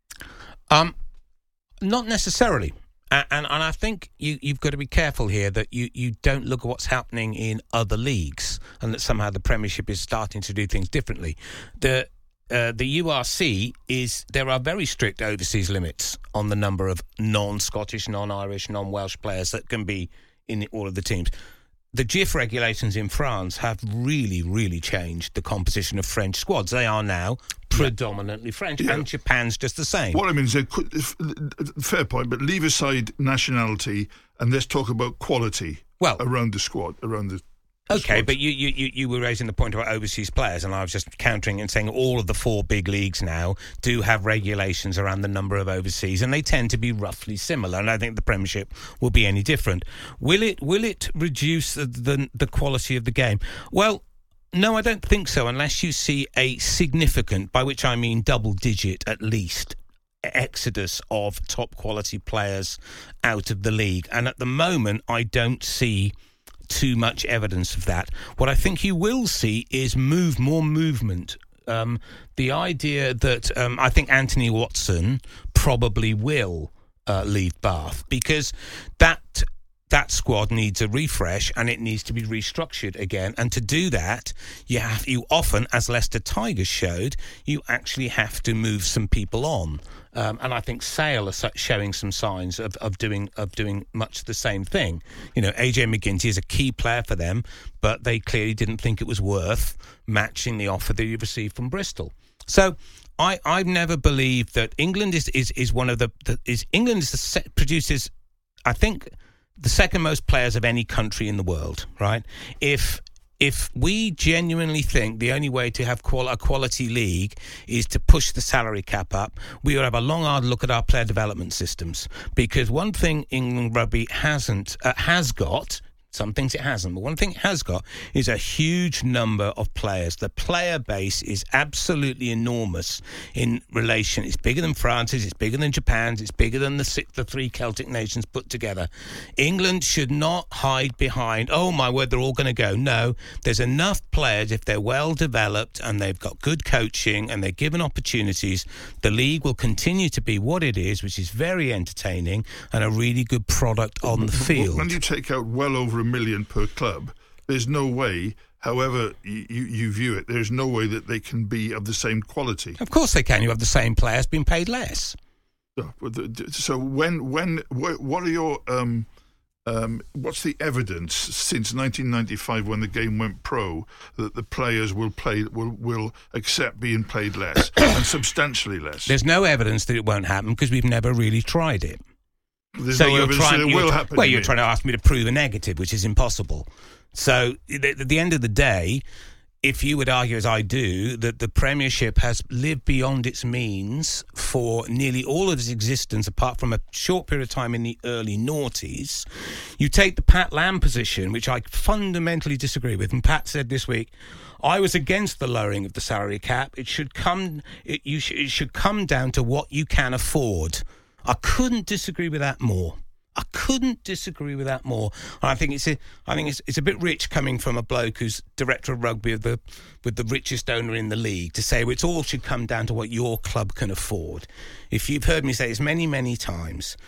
Um, not necessarily. And, and and I think you, you've got to be careful here that you, you don't look at what's happening in other leagues and that somehow the Premiership is starting to do things differently. The uh, the U R C is, there are very strict overseas limits on the number of non-Scottish, non-Irish, non-Welsh players that can be in all of the teams. The G I F regulations in France have really, really changed the composition of French squads. They are now predominantly French, Yeah. and Japan's just the same. What I mean is, they could, if, fair point, but leave aside nationality and let's talk about quality Well- around the squad, around the. the Okay, squad. but you, you, you, you were raising the point about overseas players, and I was just countering and saying all of the four big leagues now do have regulations around the number of overseas, and they tend to be roughly similar. And I think the Premiership will be any different. Will it? Will it reduce the the, the quality of the game? Well, no, I don't think so, unless you see a significant, by which I mean double digit at least, exodus of top quality players out of the league. And at the moment, I don't see too much evidence of that. What I think you will see is move more movement. Um, the idea that um, I think Anthony Watson probably will uh, leave Bath, because that that squad needs a refresh and it needs to be restructured again. And to do that, you have you often, as Leicester Tigers showed, you actually have to move some people on. Um, and I think Sale are showing some signs of, of doing of doing much the same thing. You know, A J McGinty is a key player for them, but they clearly didn't think it was worth matching the offer that he received from Bristol. So I, I've never believed that England is, is, is one of the, the is England is the se- produces, I think, the second most players of any country in the world. Right? If If we genuinely think the only way to have qual- a quality league is to push the salary cap up, we ought to have a long, hard look at our player development systems. Because one thing England Rugby hasn't, uh, has got, some things it hasn't, but one thing it has got is a huge number of players. The player base is absolutely enormous in relation. It's bigger than France's, it's bigger than Japan's, it's bigger than the, six, the three Celtic nations put together. England should not hide behind, oh my word, they're all going to go. No, there's enough players, if they're well developed and they've got good coaching and they're given opportunities, the league will continue to be what it is, which is very entertaining and a really good product on the field. When you take out well over a million per club, there's no way, however you, you view it, there's no way that they can be of the same quality. Of course they can. You have the same players being paid less. So when, when, what are your, um, um, what's the evidence since nineteen ninety-five when the game went pro that the players will play, will, will accept being paid less and substantially less? There's no evidence that it won't happen because we've never really tried it. There's so no you're evidence trying, that it you're will try- happen. Well, you you're mean? trying to ask me to prove a negative, which is impossible. So at the end of the day, if you would argue, as I do, that the Premiership has lived beyond its means for nearly all of its existence, apart from a short period of time in the early noughties, you take the Pat Lam position, which I fundamentally disagree with. And Pat said this week, I was against the lowering of the salary cap. It should come. It, you sh- it should come down to what you can afford. I couldn't disagree with that more. I couldn't disagree with that more. And I think it's a, I think it's, it's a bit rich coming from a bloke who's director of rugby of the, with the richest owner in the league to say well, it all should come down to what your club can afford. If you've heard me say this many, many times,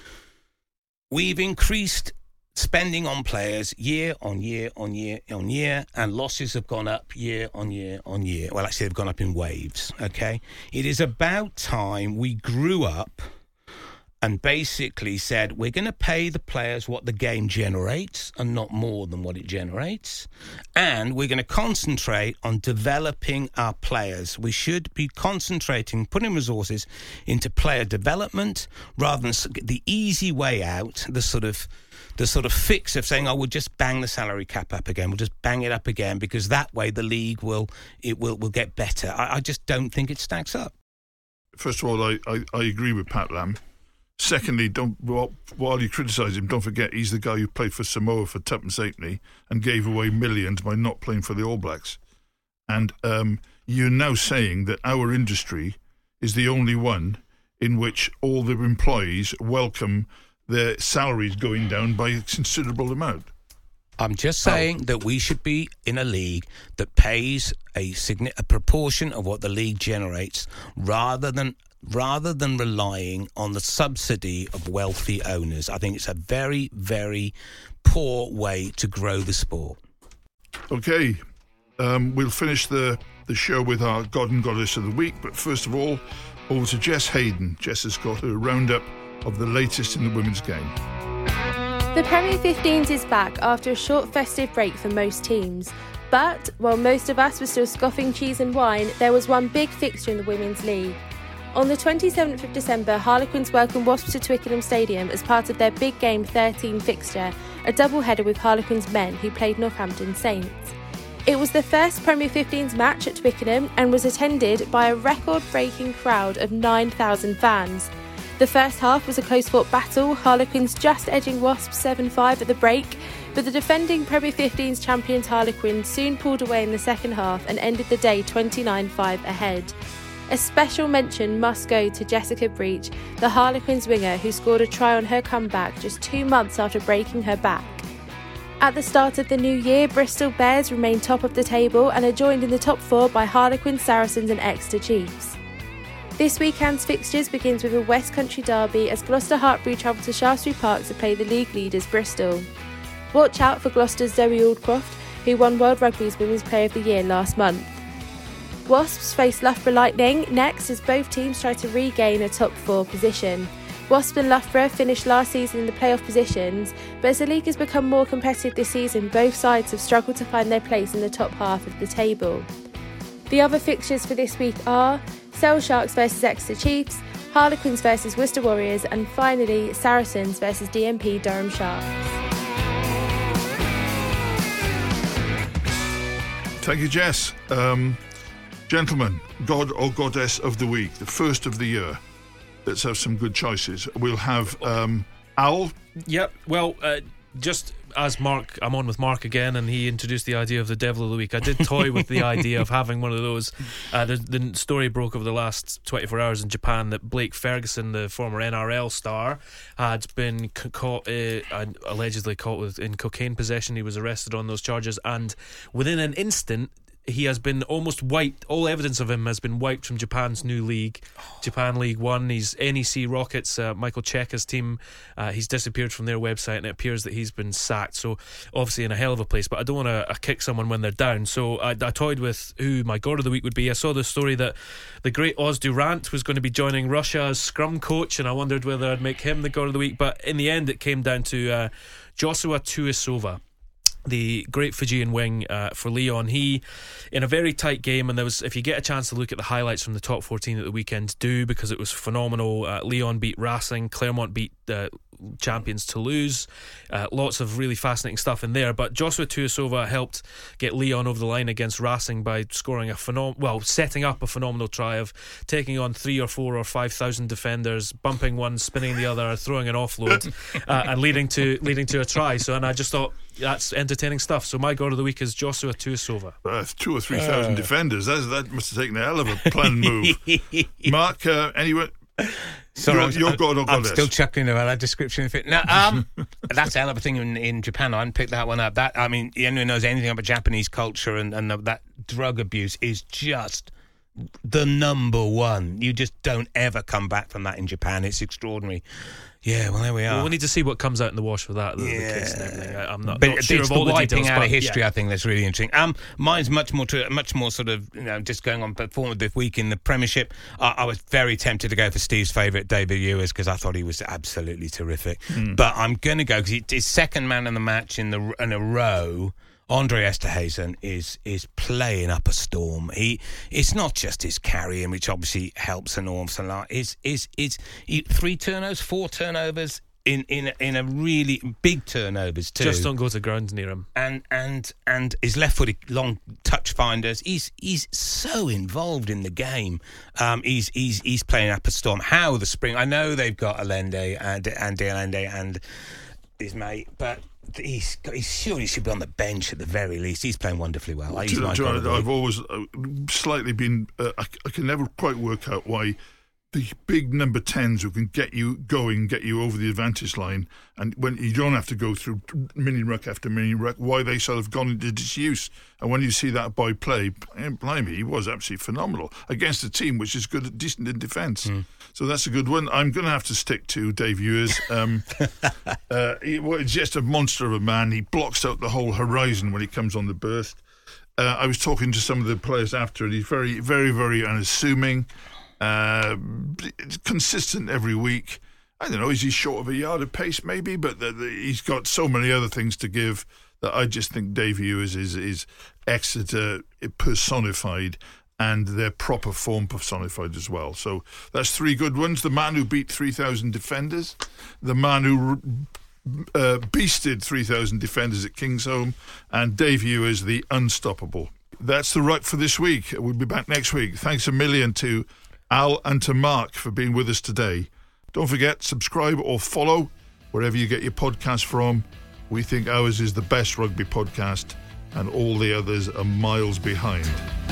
we've increased spending on players year on year on year on year, and losses have gone up year on year on year. Well, actually, they've gone up in waves, okay? It is about time we grew up and basically said, we're going to pay the players what the game generates and not more than what it generates. And we're going to concentrate on developing our players. We should be concentrating, putting resources into player development rather than the easy way out, the sort of the sort of fix of saying, oh, we'll just bang the salary cap up again. We'll just bang it up again because that way the league will it will, will get better. I, I just don't think it stacks up. First of all, I, I, I agree with Pat Lam. Secondly, don't while, while you criticise him, don't forget he's the guy who played for Samoa for Tuppence Halfpenny and gave away millions by not playing for the All Blacks. And um, you're now saying that our industry is the only one in which all the employees welcome their salaries going down by a considerable amount. I'm just saying oh. that we should be in a league that pays a, signi- a proportion of what the league generates rather than rather than relying on the subsidy of wealthy owners. I think it's a very, very poor way to grow the sport. Okay, um, we'll finish the, the show with our God and Goddess of the Week, but first of all, over to Jess Hayden. Jess has got a roundup of the latest in the women's game. The Premier fifteens is back after a short festive break for most teams. But while most of us were still scoffing cheese and wine, there was one big fixture in the Women's League. On the twenty-seventh of December, Harlequins welcomed Wasps to Twickenham Stadium as part of their Big Game thirteen fixture, a double-header with Harlequins men who played Northampton Saints. It was the first Premier fifteens match at Twickenham and was attended by a record-breaking crowd of nine thousand fans. The first half was a close-fought battle, Harlequins just edging Wasps seven five at the break, but the defending Premier fifteens champions Harlequins soon pulled away in the second half and ended the day twenty-nine five ahead. A special mention must go to Jessica Breach, the Harlequins winger who scored a try on her comeback just two months after breaking her back. At the start of the new year, Bristol Bears remain top of the table and are joined in the top four by Harlequins, Saracens and Exeter Chiefs. This weekend's fixtures begins with a West Country derby as Gloucester Hartpury travel to Shaftesbury Park to play the league leaders Bristol. Watch out for Gloucester's Zoe Aldcroft, who won World Rugby's Women's Player of the Year last month. Wasps face Loughborough Lightning next as both teams try to regain a top four position. Wasps and Loughborough finished last season in the playoff positions, but as the league has become more competitive this season, both sides have struggled to find their place in the top half of the table. The other fixtures for this week are Sale Sharks versus Exeter Chiefs, Harlequins versus Worcester Warriors, and finally Saracens versus D M P Durham Sharks. Thank you, Jess. Um, gentlemen, God or Goddess of the Week, the first of the year. Let's have some good choices. We'll have um, Al. Yep. Well, uh, just as Mark, I'm on with Mark again, and he introduced the idea of the Devil of the Week. I did toy with the idea of having one of those. Uh, the, the story broke over the last twenty-four hours in Japan that Blake Ferguson, the former N R L star, had been c- caught, uh, allegedly caught with in cocaine possession. He was arrested on those charges, and within an instant, he has been almost wiped. All evidence of him has been wiped from Japan's new league, Japan League One. He's N E C Rockets, uh, Michael Cheika's team. Uh, he's disappeared from their website, and it appears that he's been sacked. So obviously in a hell of a place. But I don't want to uh, kick someone when they're down. So I, I toyed with who my God of the Week would be. I saw the story that the great Oz Durant was going to be joining Russia as scrum coach, and I wondered whether I'd make him the God of the Week. But in the end, it came down to uh, Joshua Tuisova, the great Fijian wing uh, for Lyon. He, in a very tight game, and there was, if you get a chance to look at the highlights from the top fourteen at the weekend, do, because it was phenomenal. uh, Lyon beat Racing, Clermont beat uh, champions Toulouse. Uh, lots of really fascinating stuff in there, but Joshua Tuisova helped get Lyon over the line against Racing by scoring a phenom- well, setting up a phenomenal try of taking on three or four or five thousand defenders, bumping one, spinning the other, throwing an offload, uh, and leading to leading to a try. So, and I just thought, that's entertaining stuff. So my God of the Week is Joshua Tuisova. Uh, two or three thousand uh. defenders. That's, that must have taken a hell of a planned move. Mark, uh, anyway, Sorry, you're, you're I'm, God or I'm Goddess. still chuckling about that description of it. No, um, that's a hell of a thing in, in Japan. I didn't pick that one up. That, I mean, anyone who knows anything about Japanese culture and, and the, that drug abuse is just the number one. You just don't ever come back from that in Japan. It's extraordinary. Yeah, well, there we are. Well, we need to see what comes out in the wash for that, the, yeah. the case and everything. I, I'm not, but not sure it's of all the the wiping details, out but, of history, yeah. I think that's really interesting. Um, mine's much more to much more sort of, you know, just going on performance this week in the Premiership. Uh, I was very tempted to go for Steve's favourite, David Ewers, because I thought he was absolutely terrific. Mm. But I'm going to go because his second man in the match in the in a row. Andre Esterhuizen is is playing up a storm. He it's not just his carrying, which obviously helps an awful lot. Is is is three turnovers, four turnovers in in in a really big turnovers too. Just don't go to ground near him. And and and his left-footed long touch finders. He's he's so involved in the game. Um, he's he's he's playing up a storm. How the spring? I know they've got Allende and and Allende and his mate, but. He's, he surely should be on the bench at the very least. He's playing wonderfully well. Well, you know, I've always uh, slightly been. Uh, I, I can never quite work out why the big number tens who can get you going, get you over the advantage line, and when you don't have to go through mini ruck after mini ruck, why they sort of gone into disuse. And when you see that boy play, blimey, he was absolutely phenomenal against a team which is good, decent in defence. Mm. So that's a good one. I'm going to have to stick to Dave Ewers. Um, uh, he, well, he's just a monster of a man. He blocks out the whole horizon when he comes on the burst. Uh, I was talking to some of the players after it. He's very, very, very unassuming. Uh, consistent every week. I don't know, is he short of a yard of pace maybe, but the, the, he's got so many other things to give that I just think Dave Ewers is is Exeter personified and their proper form personified as well. So that's three good ones. The man who beat three thousand defenders, the man who uh, beasted three thousand defenders at Kingsholm, and Dave Ewers, the unstoppable. That's the Ruck for this week. We'll be back next week. Thanks a million to Al and to Mark for being with us today. Don't forget, subscribe or follow wherever you get your podcast from. We think ours is the best rugby podcast, and all the others are miles behind.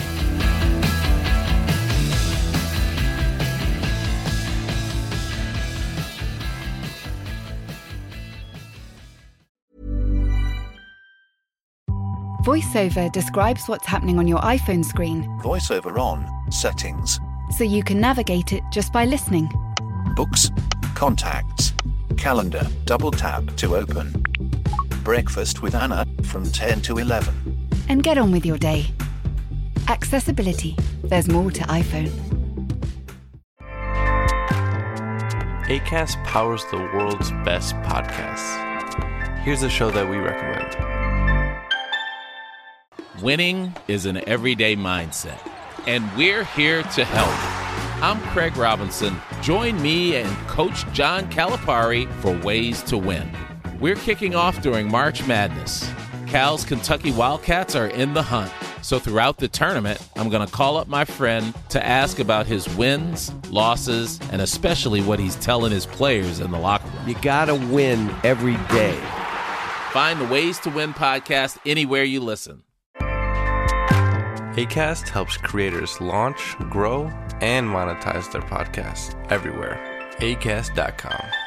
VoiceOver describes what's happening on your iPhone screen, VoiceOver on, settings, so you can navigate it just by listening. books, contacts, calendar, double tap to open. Breakfast with Anna from ten to eleven. And get on with your day. Accessibility. There's more to iPhone. Acast powers the world's best podcasts. Here's a show that we recommend. Winning is an everyday mindset, and we're here to help. I'm Craig Robinson. Join me and Coach John Calipari for Ways to Win. We're kicking off during March Madness. Cal's Kentucky Wildcats are in the hunt. So throughout the tournament, I'm going to call up my friend to ask about his wins, losses, and especially what he's telling his players in the locker room. You got to win every day. Find the Ways to Win podcast anywhere you listen. Acast helps creators launch, grow, and monetize their podcasts everywhere. acast dot com.